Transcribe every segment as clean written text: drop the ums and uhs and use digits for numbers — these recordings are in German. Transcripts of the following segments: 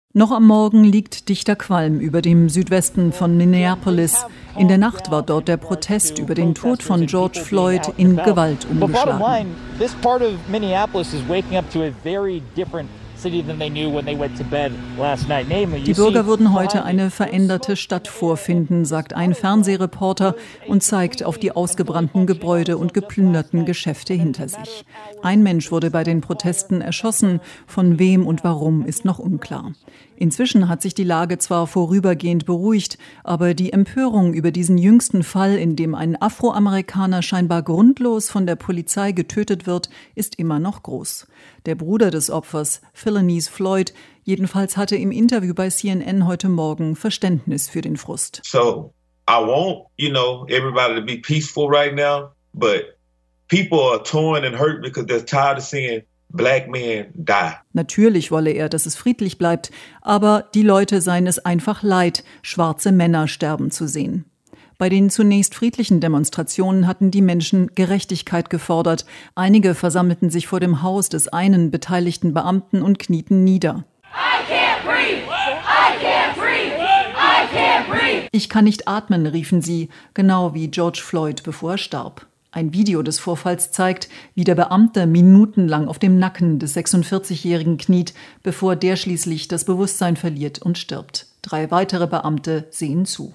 Noch am Morgen liegt dichter Qualm über dem Südwesten von Minneapolis. In der Nacht war dort der Protest über den Tod von George Floyd in Gewalt umgeschlagen. Die Bürger würden heute eine veränderte Stadt vorfinden, sagt ein Fernsehreporter und zeigt auf die ausgebrannten Gebäude und geplünderten Geschäfte hinter sich. Ein Mensch wurde bei den Protesten erschossen, von wem und warum ist noch unklar. Inzwischen hat sich die Lage zwar vorübergehend beruhigt, aber die Empörung über diesen jüngsten Fall, in dem ein Afroamerikaner scheinbar grundlos von der Polizei getötet wird, ist immer noch groß. Der Bruder des Opfers, Philonise Floyd, jedenfalls hatte im Interview bei CNN heute Morgen Verständnis für den Frust. So, I want, everybody to be peaceful right now, but people are torn and hurt because they're tired of seeing Black men die. Natürlich wolle er, dass es friedlich bleibt, aber die Leute seien es einfach leid, schwarze Männer sterben zu sehen. Bei den zunächst friedlichen Demonstrationen hatten die Menschen Gerechtigkeit gefordert. Einige versammelten sich vor dem Haus des einen beteiligten Beamten und knieten nieder. Ich kann nicht atmen, riefen sie, genau wie George Floyd, bevor er starb. Ein Video des Vorfalls zeigt, wie der Beamte minutenlang auf dem Nacken des 46-Jährigen kniet, bevor der schließlich das Bewusstsein verliert und stirbt. 3 weitere Beamte sehen zu.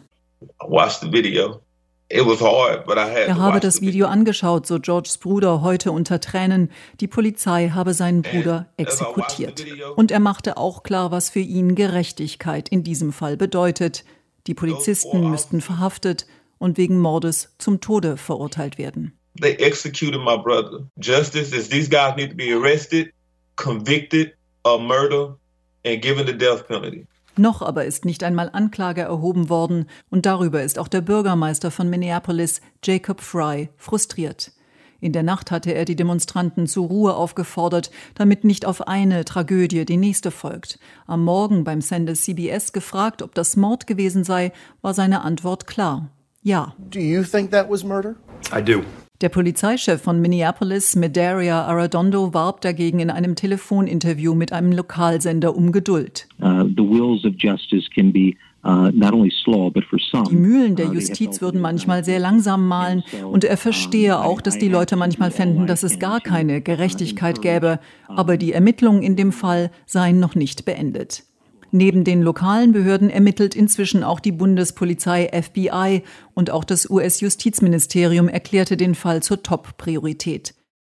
Er habe das Video angeschaut, so Georges Bruder heute unter Tränen. Die Polizei habe seinen Bruder exekutiert. Und er machte auch klar, was für ihn Gerechtigkeit in diesem Fall bedeutet. Die Polizisten müssten verhaftet und wegen Mordes zum Tode verurteilt werden. They executed my brother. Justice is these guys need to be arrested, convicted of murder and given the death penalty. Noch aber ist nicht einmal Anklage erhoben worden und darüber ist auch der Bürgermeister von Minneapolis, Jacob Frey, frustriert. In der Nacht hatte er die Demonstranten zur Ruhe aufgefordert, damit nicht auf eine Tragödie die nächste folgt. Am Morgen beim Sender CBS gefragt, ob das Mord gewesen sei, war seine Antwort klar. Ja. Do you think that was murder? I do. Der Polizeichef von Minneapolis, Medaria Arradondo, warb dagegen in einem Telefoninterview mit einem Lokalsender um Geduld. The wheels of justice can be not only slow, but for some. Die Mühlen der Justiz würden manchmal sehr langsam mahlen und er verstehe auch, dass die Leute manchmal fänden, dass es gar keine Gerechtigkeit gäbe, aber die Ermittlungen in dem Fall seien noch nicht beendet. Neben den lokalen Behörden ermittelt inzwischen auch die Bundespolizei FBI und auch das US-Justizministerium erklärte den Fall zur Top-Priorität.